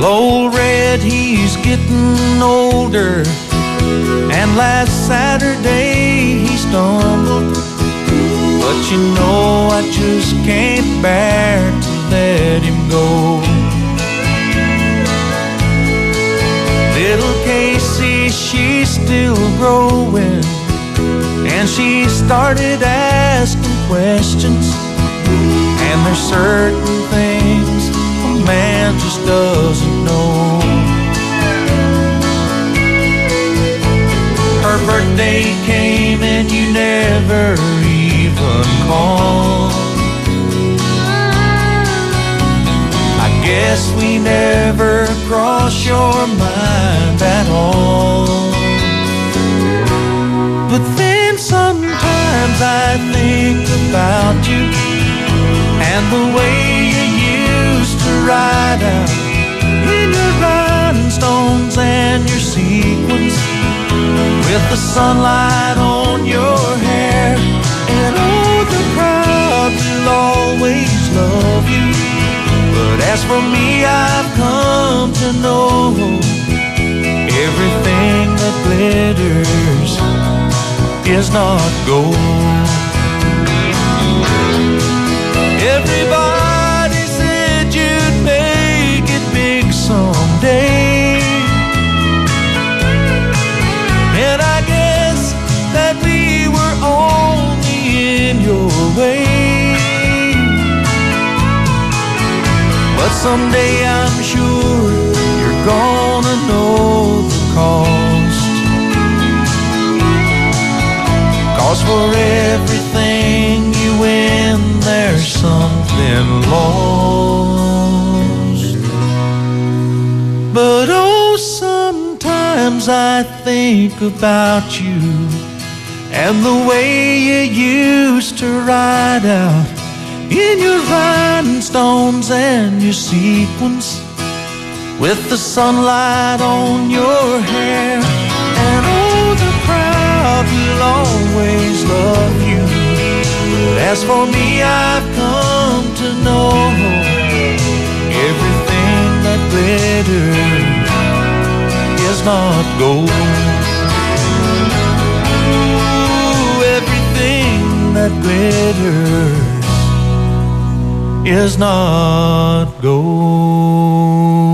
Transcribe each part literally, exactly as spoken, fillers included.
Well, old Red, he's getting older, and last Saturday he stumbled. But you know I just can't bear to let him go. Little Casey, she's still growing, and she started asking questions. And there's certain things a man just doesn't know. Her birthday came and you never even called. I guess we never crossed your mind at all. But then sometimes I think about you and the way you used to ride out in your rhinestones and your sequins, with the sunlight on your hair. And oh, the crowd will always love you. But as for me, I've come to know everything that glitters is not gold. Everybody said you'd make it big someday, and I guess that we were only in your way. But someday I'm sure you're gonna know the cost. 'Cause for everything you win, there's something lost. But oh, sometimes I think about you and the way you used to ride out in your rhinestones and your sequins, with the sunlight on your hair. And oh, the crowd will always love you. But as for me, I've come to know everything that glitters is not gold. Ooh, everything that glitters is not gold.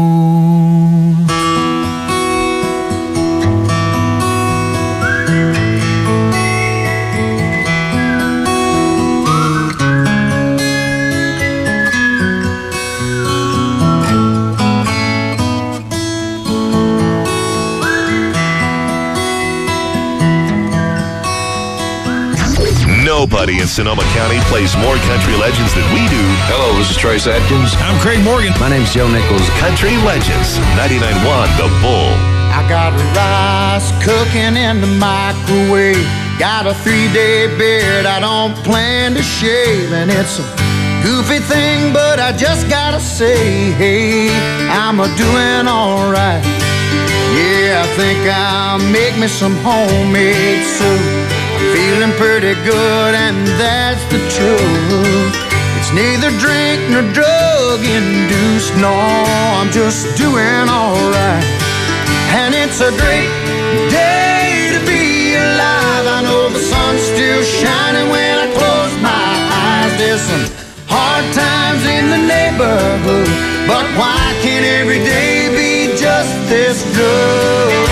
Nobody in Sonoma County plays more country legends than we do. Hello, this is Trace Adkins. I'm Craig Morgan. My name's Joe Nichols. Country Legends, ninety-nine point one The Bull. I got rice cooking in the microwave. Got a three-day beard I don't plan to shave. And it's a goofy thing, but I just gotta say, hey, I'm a-doing all right. Yeah, I think I'll make me some homemade soup. Feeling pretty good, and that's the truth. It's neither drink nor drug induced. No, I'm just doing alright. And it's a great day to be alive. I know the sun's still shining when I close my eyes. There's some hard times in the neighborhood, but why can't every day be just this good?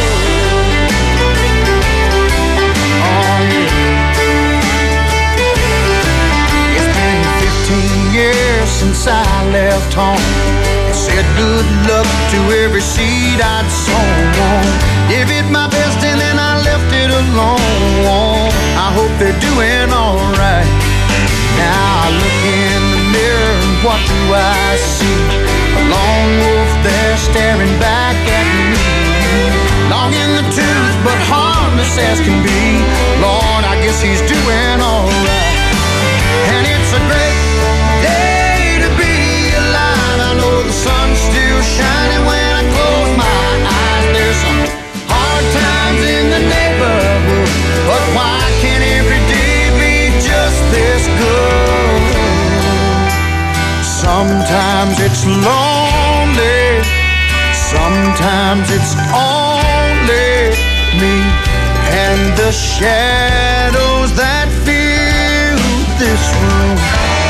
Since I left home, I said good luck to every seed I'd sown. Gave it my best and then I left it alone. I hope they're doing alright. Now I look in the mirror and what do I see? A lone wolf there staring back at me. Long in the tooth but harmless as can be. Lord, I guess he's doing alright. And it's a great day. The sun's still shining when I close my eyes. There's some hard times in the neighborhood, but why can't every day be just this good? Sometimes it's lonely, Sometimes it's only me and the shadows that fill this room.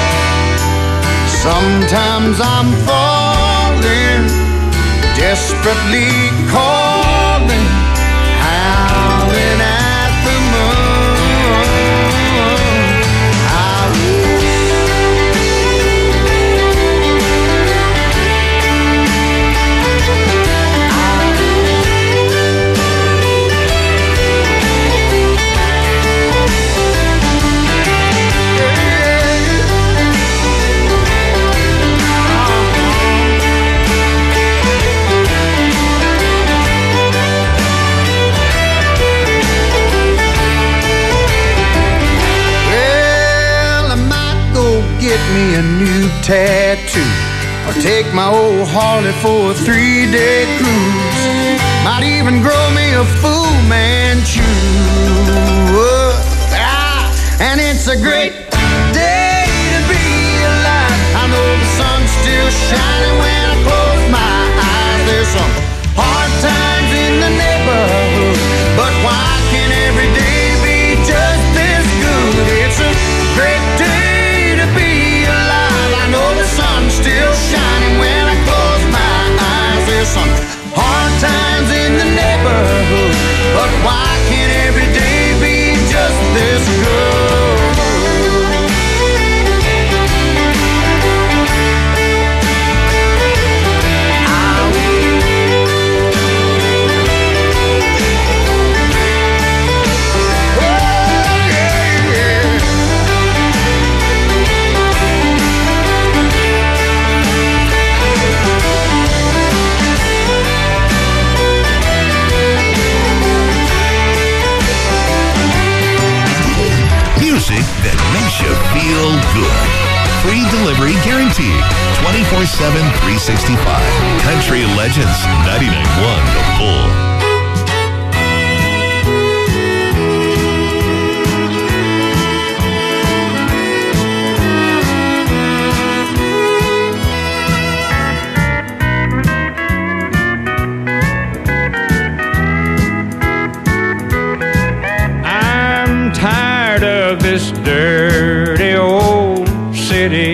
Sometimes I'm falling, desperately calling, howling at the moon. I get me a new tattoo, or take my old Harley for a three-day cruise. Might even grow me a Fu Manchu. Ah, and it's a great day to be alive. I know the sun's still shining when I close my eyes. There's some hard times in the neighborhood, but why can't every day be just this good? It's a great day. I know the sun's still shining when I close my eyes. There's some hard times in the neighborhood, but why can't every day be just this good? That makes you feel good. Free delivery guaranteed. twenty-four seven, three sixty-five. Country Legends, ninety-nine point one The Bull. This dirty old city,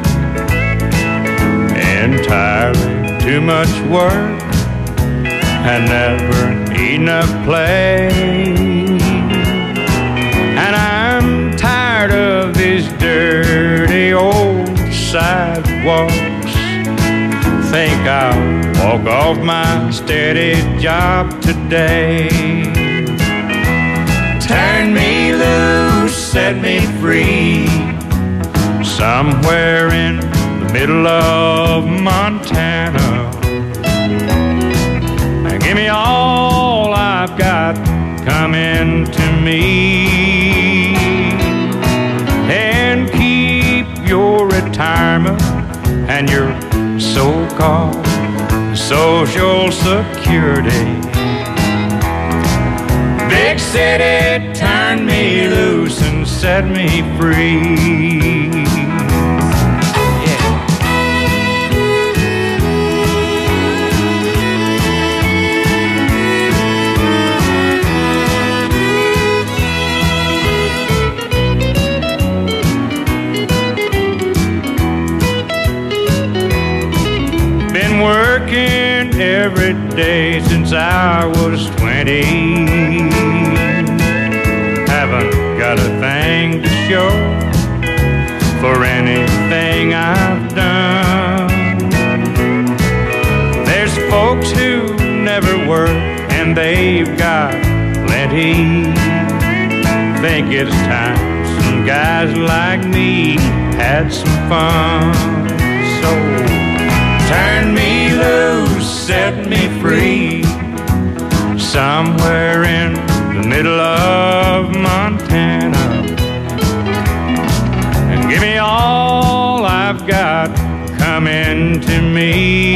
entirely too much work and never enough play. And I'm tired of these dirty old sidewalks. Think I'll walk off my steady job today. Turn me loose, set me free, somewhere in the middle of Montana. And give me all I've got coming to me, and keep your retirement and your so-called Social Security. Big city, turn me loose and set me free. Been working every day since I was twenty. Haven't got a thing to show for anything I've done. There's folks who never work and they've got plenty. Think it's time some guys like me had some fun. So turn me loose, set me free, somewhere in the middle of Montana, and give me all I've got coming to me,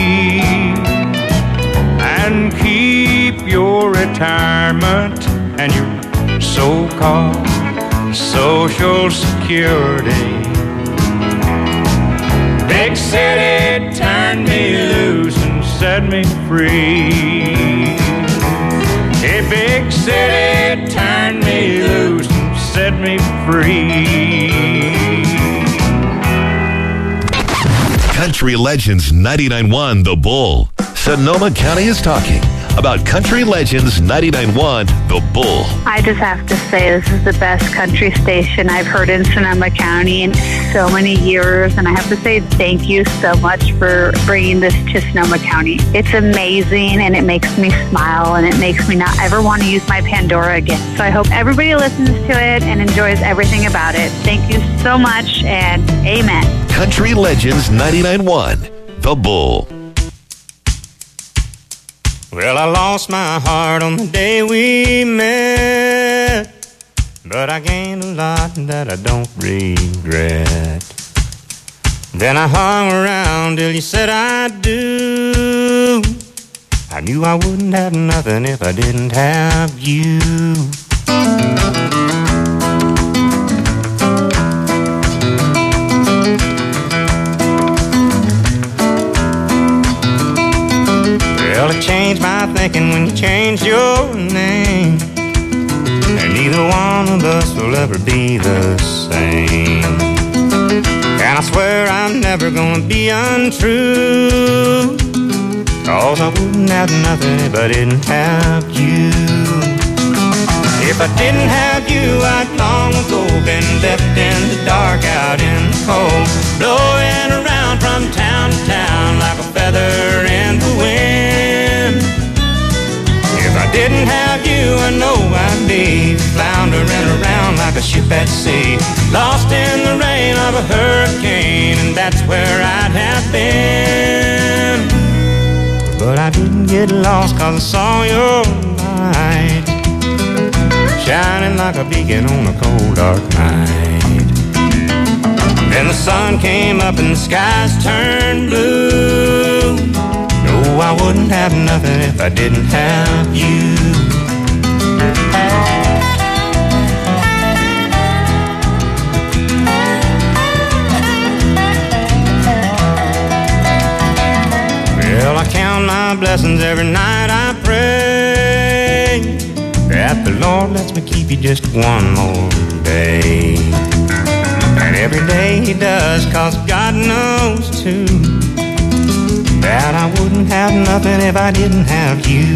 and keep your retirement and your so-called Social Security. Big city, turn me loose and set me free. A big city turned me loose and set me free. Country Legends ninety-nine point one The Bull. Sonoma County is talking about Country Legends ninety-nine point one The Bull. I just have to say this is the best country station I've heard in Sonoma County in so many years, and I have to say thank you so much for bringing this to Sonoma County. It's amazing, and it makes me smile, and it makes me not ever want to use my Pandora again. So I hope everybody listens to it and enjoys everything about it. Thank you so much, and amen. Country Legends ninety-nine point one The Bull. Well, I lost my heart on the day we met, but I gained a lot that I don't regret. Then I hung around till you said I do. I knew I wouldn't have nothing if I didn't have you. Well, it changed my thinking when you changed your name, and neither one of us will ever be the same. And I swear I'm never gonna be untrue, 'cause I wouldn't have nothing if I didn't have you. If I didn't have you, I'd long ago been left in the dark out in the cold, blowing around from town to town like a feather in the wind. If I didn't have you, I know I'd be floundering around like a ship at sea, lost in the rain of a hurricane, and that's where I'd have been. But I didn't get lost 'cause I saw your light shining like a beacon on a cold dark night. Then the sun came up and the skies turned blue. No, I wouldn't have nothing if I didn't have you. Well, I count my blessings every night I pray that the Lord lets me keep you just one more day. And every day He does, 'cause God knows too that I wouldn't have nothing if I didn't have you.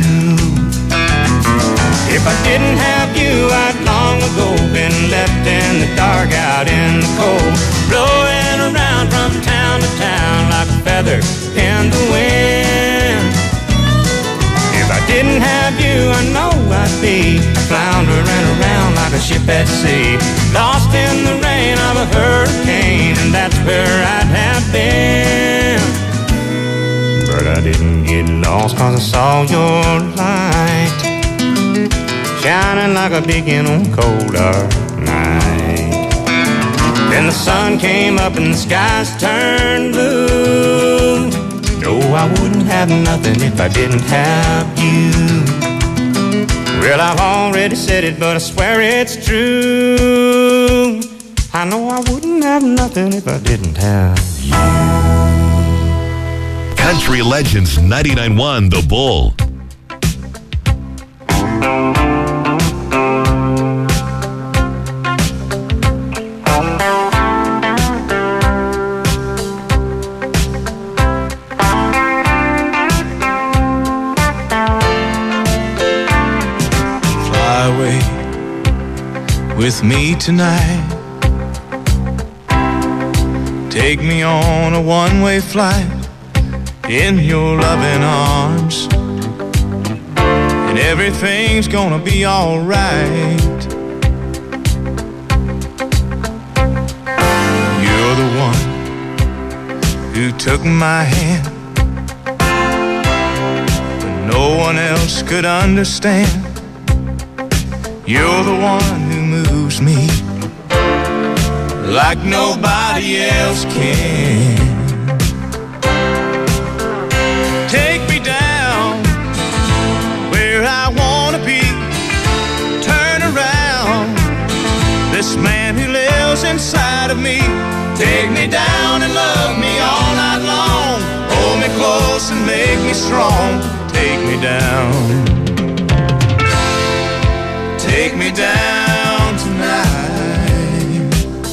If I didn't have you, I'd long ago been left in the dark out in the cold, blowing around from town to town like a feather in the wind. If I didn't have you, I know I'd be floundering around like a ship at sea, lost in the rain of a hurricane, and that's where I'd have been. But I didn't get lost 'cause I saw your light shining like a beacon on a cold dark night. Then the sun came up and the skies turned blue. No, I wouldn't have nothing if I didn't have you. Well, I've already said it, but I swear it's true. I know I wouldn't have nothing if I didn't have you. Country Legends ninety-nine point one The Bull. Fly away with me tonight. Take me on a one-way flight in your loving arms, and everything's gonna be all right. You're the one who took my hand when no one else could understand. You're the one who moves me like nobody else can. Take me down where I wanna be. Turn around this man who lives inside of me. Take me down and love me all night long. Hold me close and make me me strong. Take me down. Take me down tonight.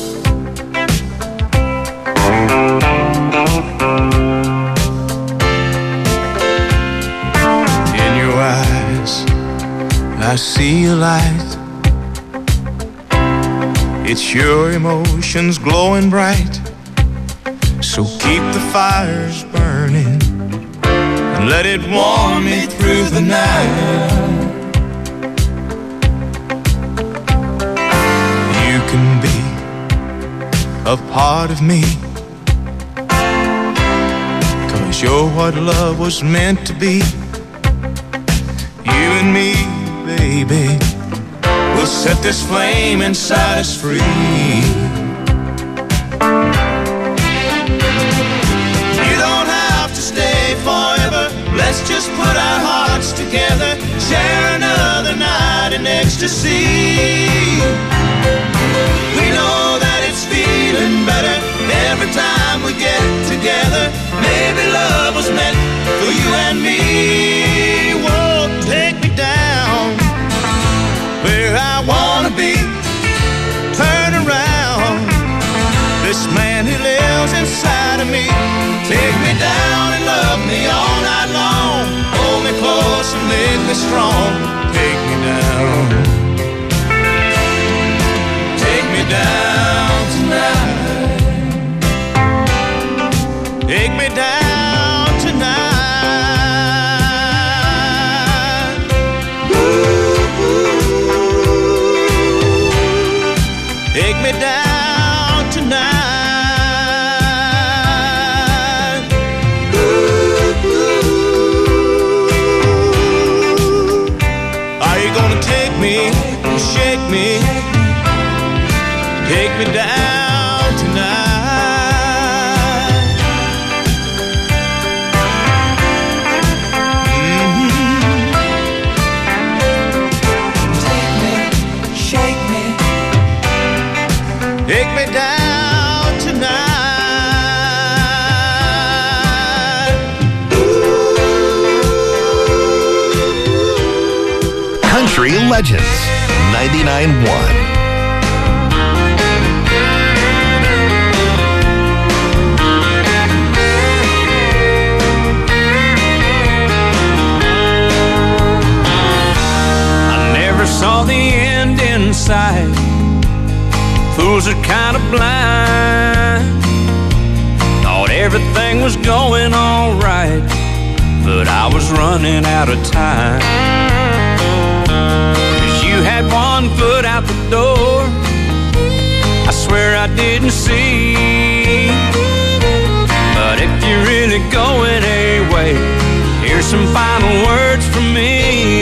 In your eyes, I see a light. It's your emotions glowing bright. So keep the fires burning and let it warm me through the night. You can be a part of me, 'cause you're what love was meant to be. You and me, baby, we'll set this flame inside us free. You don't have to stay forever. Let's just put our hearts together, share another night in ecstasy. We know that it's feeling better every time we get together. Maybe love was meant for you and me. Whoa, take me down where I wanna be. Turn around, this man who lives inside of me. Take me down and love me all night long. Hold me close and make me strong. Take me down. Take me down tonight. Take me down tonight. Ooh, ooh. Take me down tonight. Ooh, ooh. Are you gonna take me, shake me, take me down tonight? Mm-hmm. Take me, shake me, take me down tonight. Country Legends ninety-nine point one. Saw the end in sight. Fools are kind of blind. Thought everything was going all right, but I was running out of time. 'Cause you had one foot out the door, I swear I didn't see. But if you're really going away, here's some final words from me.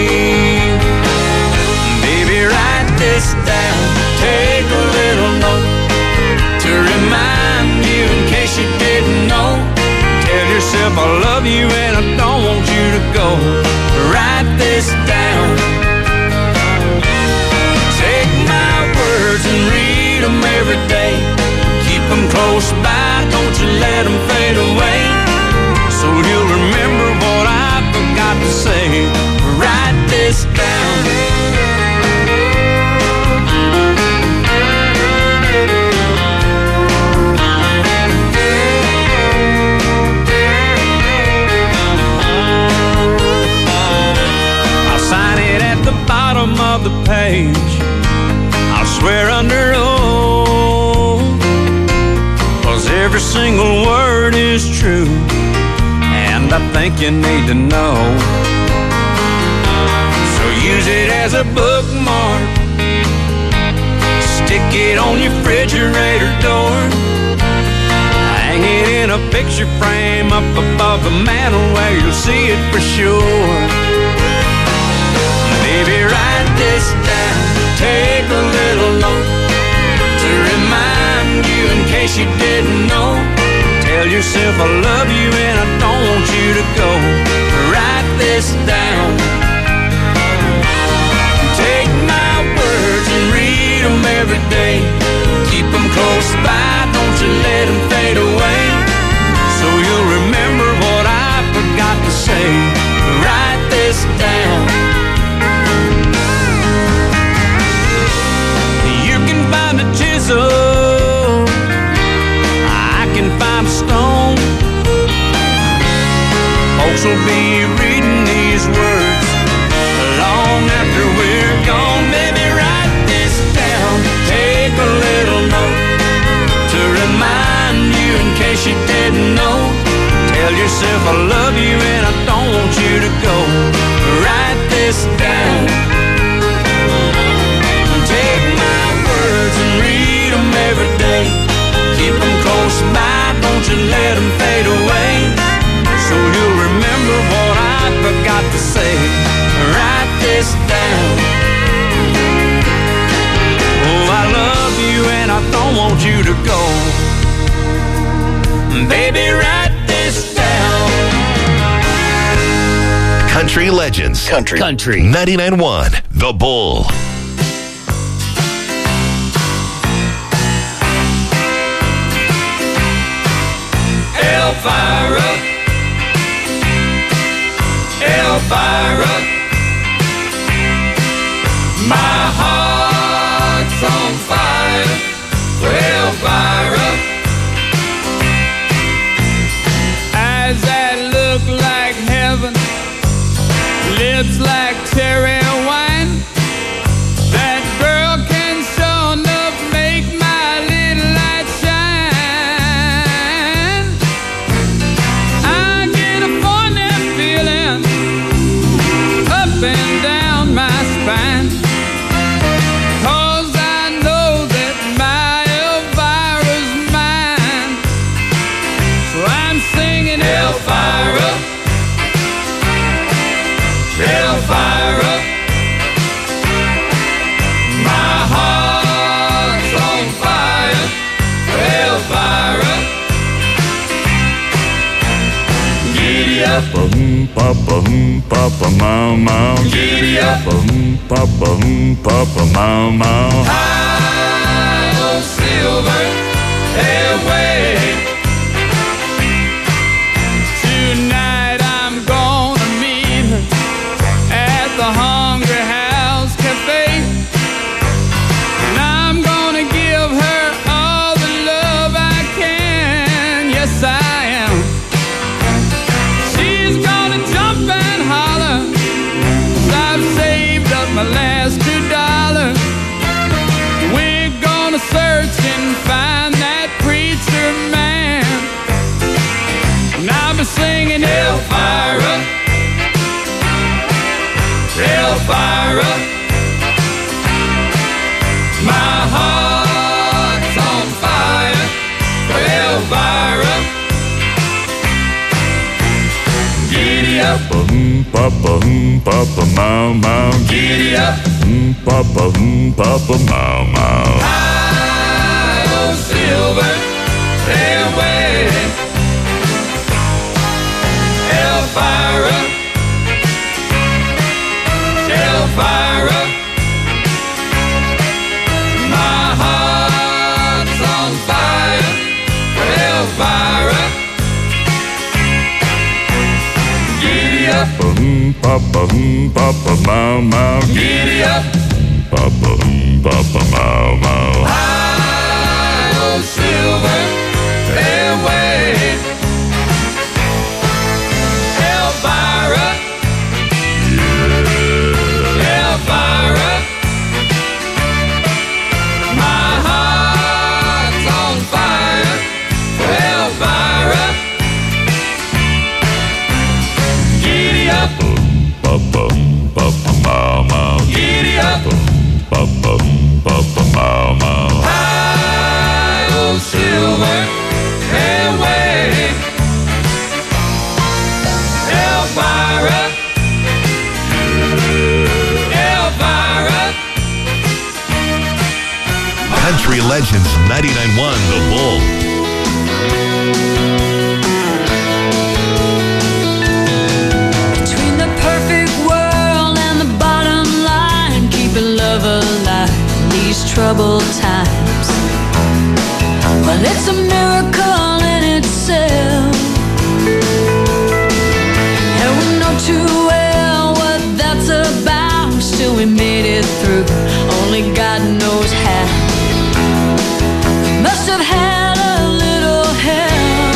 Write this down, take a little note to remind you in case you didn't know. Tell yourself I love you and I don't want you to go. Write this down. Take my words and read them every day. Keep them close by, don't you let them fade away. So you'll remember what I forgot to say. Write this down. Of the page, I'll swear under oath, 'cause every single word is true, and I think you need to know. So use it as a bookmark, stick it on your refrigerator door, hang it in a picture frame up above the mantel where you'll see it for sure. Baby, write this down, take a little note to remind you in case you didn't know. Tell yourself I love you and I don't want you to go. Write this down. Take my words and read them every day. Keep them close by, don't you let them fade away. So you'll remember what I forgot to say. yourself, I love you and I don't want you to go. Write this down. Take my words and read them every day. Keep them close by, don't you let them fade away. So you'll remember what I forgot to say. Write this down. Oh, I love you and I don't want you to go. Baby, write this down. Country Legends. Country. Country. ninety-nine point one The Bull. Elvira, Elvira, my heart's on fire for Elvira. Eyes that look like heaven, lips like cherry wine. That girl can sure enough make my little light shine. I get a funny feeling up and down my spine, 'cause I know that my Elvira's mine. So I'm singing Elvira, Elvira, my heart's on fire for Elvira. Giddy up, Bum papa hum papa mau mau. giddy up, Bum papa hum papa mau mau. high on silver airway. Tonight I'm gonna meet her at the Hungry House Cafe, and I'm gonna give her all the love I can. Yes, I am. She's gonna jump and holler, 'cause I've saved up my last two dollars. We're gonna search and find that preacher man, and I'll be singing Elvira, Elvira, my heart's on fire for Elvira. Giddy up, Hum papa hum papa mau mau. giddy up, Hum papa hum papa mau mau. high on silver airway. Elvira, Elvira, my heart's on fire for Elvira. Giddy up, Hum papa hum papa mau mau. giddy up, Papa hum papa mau mau. high on silver airway. Elvira, Elvira, my heart's on fire for Elvira. Giddy up, Papa hum papa mau mau. giddy up, Papa hum papa mau mau. high on silver airway. Elvira, Elvira. Country Legends ninety-nine point one The Bull. Between the perfect world and the bottom line, keeping love alive in these troubled times. Well, it's a miracle in itself, and we know too well what that's about. Still we made it through, only God knows how. We must have had a little help.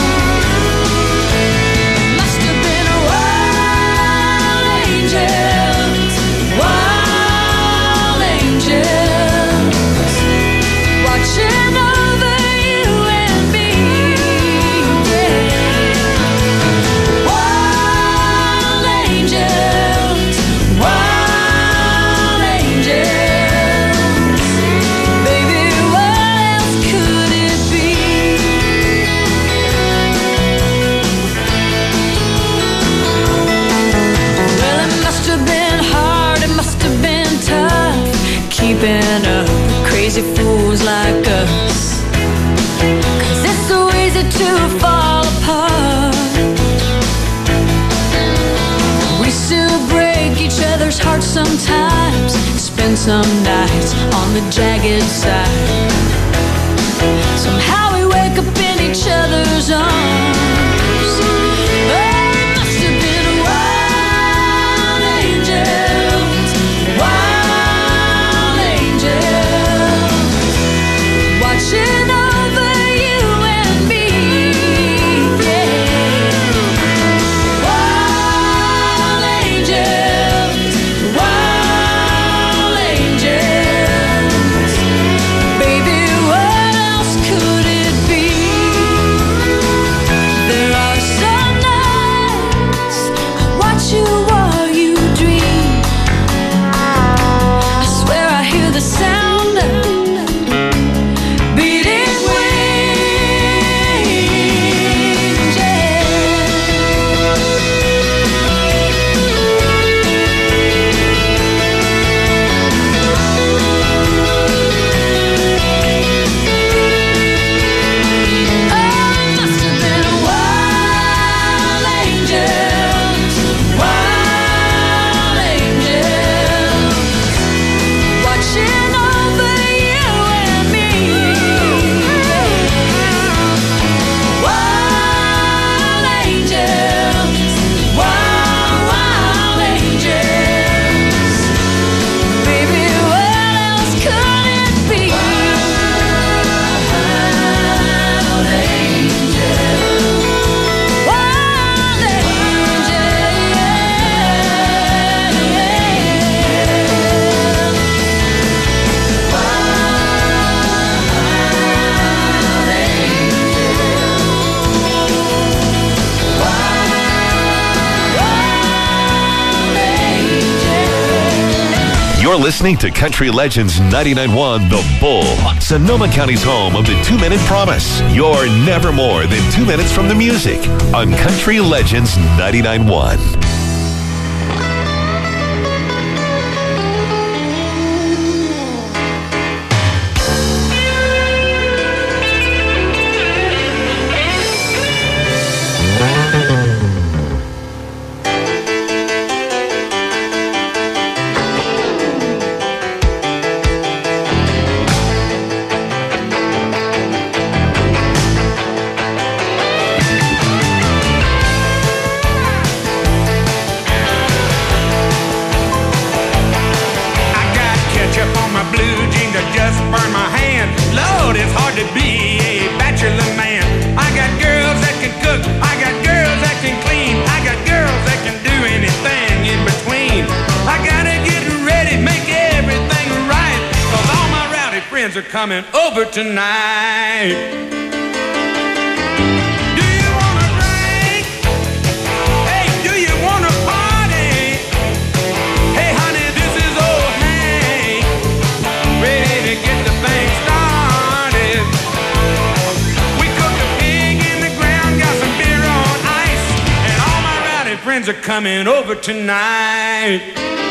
Must have been wild angels, wild angels. crazy fools like us. 'Cause it's so easy to fall apart. We still break each other's hearts sometimes, spend some nights on the jagged side. Somehow we wake up in each other's arms. You're listening to Country Legends ninety-nine point one The Bull, Sonoma County's home of the two-minute promise. You're never more than two minutes from the music on Country Legends ninety-nine point one. Are coming over tonight. Do you wanna drink? Hey, do you wanna party? Hey, honey, this is old Hank, ready to get the thing started. We cooked a pig in the ground, got some beer on ice, and all my rowdy friends are coming over tonight.